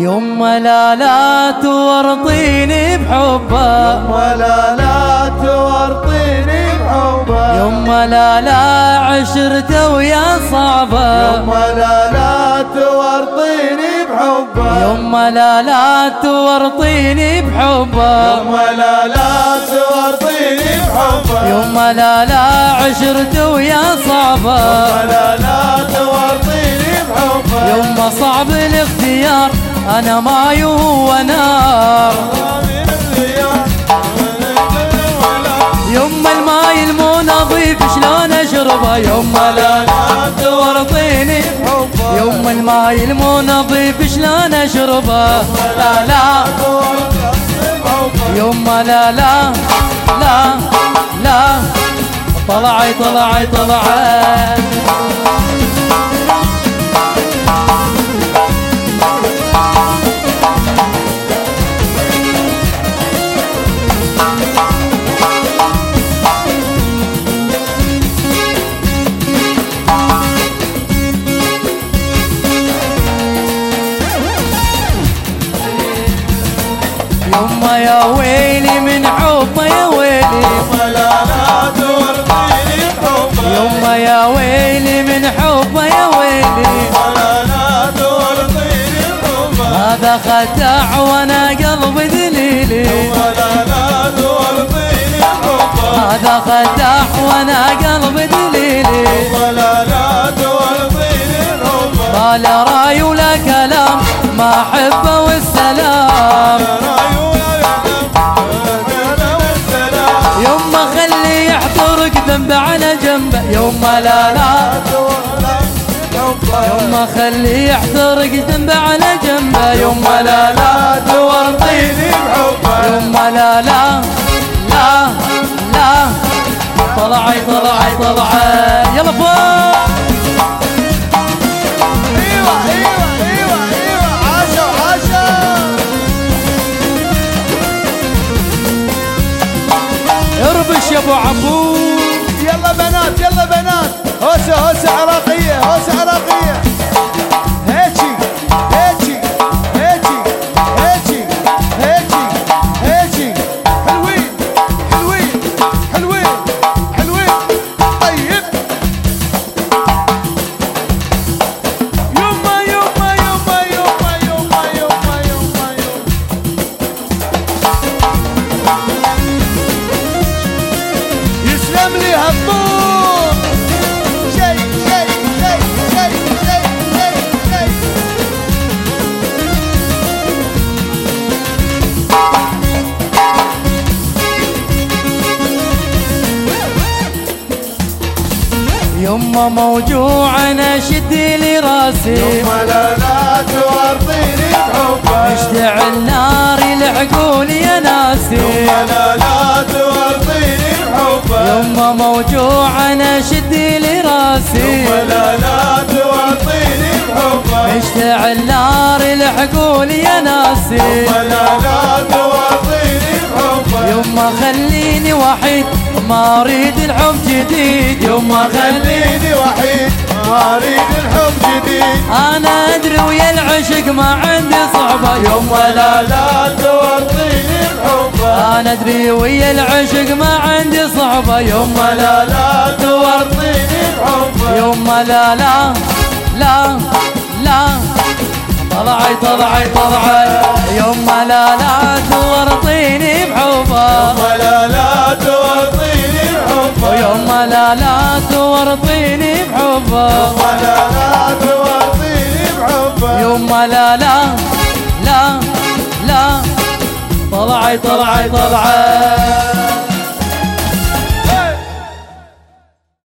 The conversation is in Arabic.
يما لا تورطيني بحبه، يما لا تورطيني بحبه، يما لا عشرته ويا صعبه، يما لا تورطيني بحبه، يما لا تورطيني بحبه، يما لا تورطيني بحبه، يما لا عشرته ويا صعبه، يما لا تورطيني بحبه، يما صعب الاختيار انا ماي وهو نار، يما الماي المو نظيف شلون اشربه، يما لا تورطيني بحبه، يما الماي المو نظيف شلون اشربه، لا يما لا طلعي يما يا ويلي من حبه يا ويلي، يما لا تورطيني بحبه، يما يا ويلي من حبه يا ويلي، يما لا تورطيني بحبه، هذا خداع وانا قلبي دليلي، يما لا تورطيني بحبه، هذا خداع وانا قلبي دليلي، يما لا تورطيني بحبه، ما لا راي ولا كلام ما احبه والسلام، يما خلي يحضرك ذنب على جنبه، يما لا يما خلي يحضرك ذنب على جنبه، يما لا تورطيني بحبه، يما لا طلعي يلا فوق. ايوه عاشوا اربش يا ابو عبود، يلا بنات هوسه عراقيه هيجي حلوين طيب، يما يسلم لي هالطول، شي يما موجوع انا شد لي راسي، يما لا تورطيني بحبه، اشتعل ناري العقول يا ناسي، يما لا تورطيني بحبه، يما موجوع انا شد لي راسي، يما لا تورطيني بحبه، اشتعل ناري العقول يا ناسي، يما لا تورطيني بحبه، يما خليني وحيد ما اريد الحب جديد، يما خليني وحيد ما اريد الحب جديد، انا ادري ويا العشق ما عندي صعبه، يما لا تورطيني بحبه، انا ادري ويا العشق ما عندي صعبه، يما لا تورطيني بحبه، يما لا طلعي يما لا تورطيني بحبه، يما لا تورطيني بحبه، يما لا تورطيني بحبه، يما لا تورطيني بحبه، يما لا طلعي